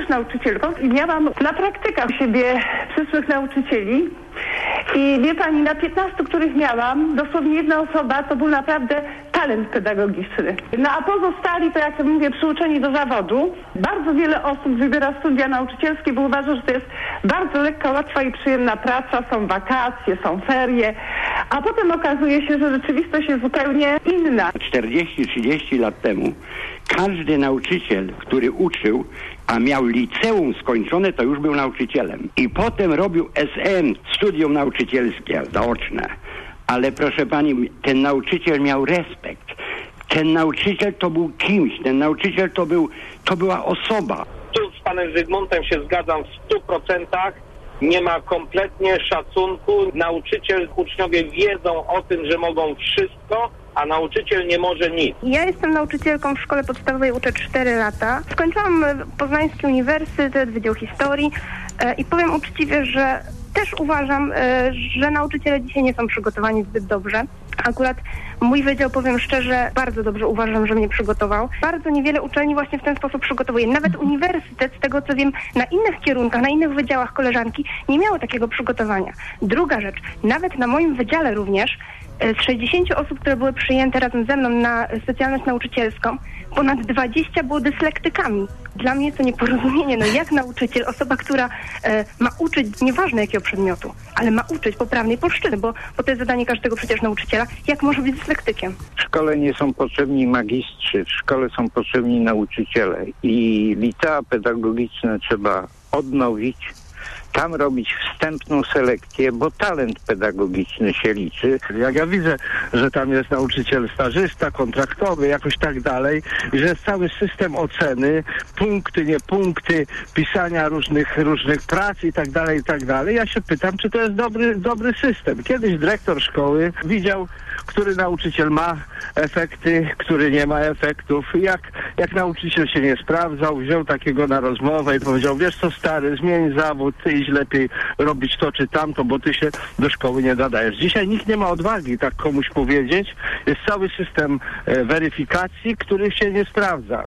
nauczycielką i miałam na praktykach u siebie przyszłych nauczycieli. I wie pani, na 15, których miałam, dosłownie jedna osoba, to był naprawdę talent pedagogiczny. No a pozostali, to jak mówię, przyuczeni do zawodu. Bardzo wiele osób wybiera studia nauczycielskie, bo uważa, że to jest bardzo lekka, łatwa i przyjemna praca, są wakacje, są ferie, a potem okazuje się, że rzeczywistość jest zupełnie inna. 40-30 lat temu każdy nauczyciel, który uczył, a miał liceum skończone, to już był nauczycielem. I potem robił SM, studium nauczycielskie, zaoczne. Ale proszę pani, ten nauczyciel miał respekt. Ten nauczyciel to był kimś, ten nauczyciel to była osoba. Tu z panem Zygmuntem się zgadzam w 100%. Nie ma kompletnie szacunku. Nauczyciel, uczniowie wiedzą o tym, że mogą wszystko, a nauczyciel nie może nic. Ja jestem nauczycielką w szkole podstawowej, uczę 4 lata. Skończyłam Poznański Uniwersytet, Wydział Historii i powiem uczciwie, że też uważam, że nauczyciele dzisiaj nie są przygotowani zbyt dobrze. Akurat mój wydział, powiem szczerze, bardzo dobrze uważam, że mnie przygotował. Bardzo niewiele uczelni właśnie w ten sposób przygotowuje. Nawet uniwersytet, z tego co wiem, na innych kierunkach, na innych wydziałach koleżanki nie miało takiego przygotowania. Druga rzecz, nawet na moim wydziale również z 60 osób, które były przyjęte razem ze mną na specjalność nauczycielską, ponad 20 było dyslektykami. Dla mnie jest to nieporozumienie. No jak nauczyciel, osoba, która ma uczyć, nieważne jakiego przedmiotu, ale ma uczyć poprawnej polszczyzny, bo to jest zadanie każdego przecież nauczyciela, jak może być dyslektykiem? W szkole nie są potrzebni magistrzy, w szkole są potrzebni nauczyciele i licea pedagogiczne trzeba odnowić, tam robić wstępną selekcję, bo talent pedagogiczny się liczy. Jak ja widzę, że tam jest nauczyciel stażysta, kontraktowy, jakoś tak dalej, i że jest cały system oceny, punkty, nie punkty, pisania różnych prac i tak dalej, ja się pytam, czy to jest dobry system. Kiedyś dyrektor szkoły widział, który nauczyciel ma efekty, który nie ma efektów. Jak nauczyciel się nie sprawdzał, wziął takiego na rozmowę i powiedział, wiesz co stary, zmień zawód, ty idź lepiej robić to czy tamto, bo ty się do szkoły nie nadajesz. Dzisiaj nikt nie ma odwagi tak komuś powiedzieć. Jest cały system weryfikacji, który się nie sprawdza.